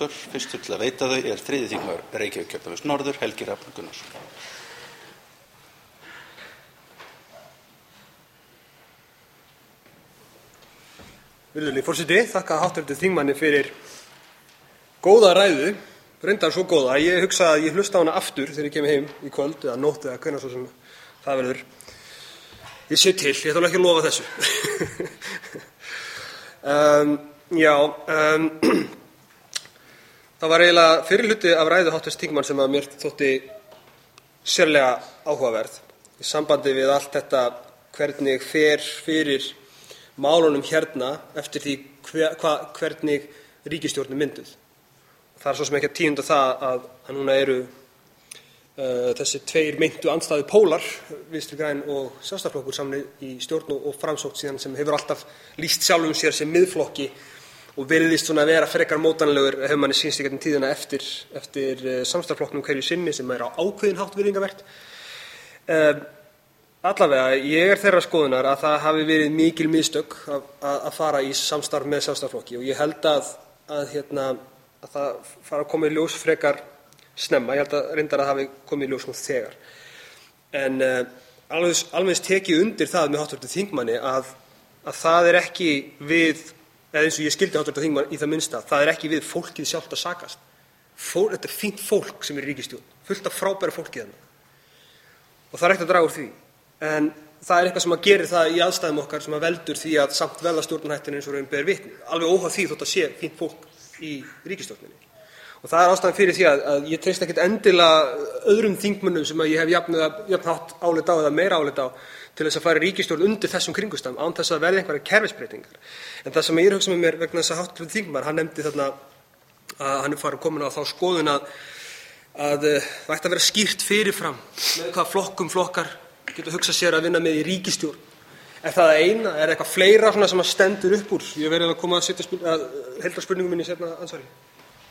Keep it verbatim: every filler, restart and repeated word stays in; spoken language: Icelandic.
Fyrstur til að veita þau er þriðji þingmaður Reykjavíkurkjördæmis norður, Helgi Hrafn Gunnarsson. Virðulegi forseti, þakka háttvirtum þingmanni fyrir góða ræðu, reyndar svo góða að ég hugsa að ég hlusta á hana aftur þegar ég kem heim í kvöld eða nótt eða hvenær svo sem það verður. Ég sé til, ég ætla ekki að lofa þessu. um, já, um, það var eiginlega fyrri hluti af ræðu háttvirts þingmanns sem að mér þótti sérlega áhugaverð í sambandi við allt þetta hvernig fer fyrir málunum hérna eftir því hver, hva, hvernig ríkisstjórn er mynduð. Það er svo sem ekki að tíunda það að, að núna eru uh, þessi tveir meintu andstæðu pólar, Vinstri græn og Sjálfstæðisflokkur saman í stjórn og, og Framsókn síðan sem hefur alltaf lýst sjálfum sér sem miðflokki og virðist svona vera frekar mótanlegur hefur manni sýnst í gegnum tíðina eftir, eftir uh, samstarfsflokknum hverju sinni sem er á ákveðin hátt virðingarvert. Uh, Allavega, ég er þeirra skoðunar að það hafi verið mikil mistök að, að, að fara í samstarf með Sjálfstæðisflokki og ég held að, að, hérna, að það fara að koma í ljós frekar snemma. Ég held að reyndar að það hafi komið í ljós nú þegar. En uh, alveg, alveg tekið undir það með háttvirtum þingmanni að, að það er ekki við, eða eins og ég skildi háttvirtum þingmann í það minnsta, það er ekki við fólkið sjálft að sakast. Fól, þetta er fínt fólk sem er í ríkisstjórn, fullt af frábæru fólki þarna. Og það er ekkert að draga úr því. En það er eitthvað sem að gerir það í aðstæðum okkar sem að veldur því að samt velða stjórnarhættin eins og raun ber vitni. Alveg óháð því þótt að sé fínt fólk í ríkisstjórninni. Og það er ástæðan fyrir því að, að ég treysti ekkert endilega öðrum þingmönnum sem að ég hef jafn, jafn hátt álit á eða meira álit á til þess að fara ríkisstjórn undir þessum kringumstæðum án þess að verði einhverjar kerfisbreytingar. En það sem ég er hugsa með mér vegna þess að háttvirtur þingmaður, hann nefndi þarna að hann er farið komin á þá skoðun að, að það ætti að vera skýrt fyrirfram með hvaða flokkum flokkar getur hugsað sér að vinna með í ríkisstjórn. Er það eina? Er eitthvað fleira sem að stendur upp úr? Ég verið að koma að setja spurning, að heildarspurningum minni seinna andsvari.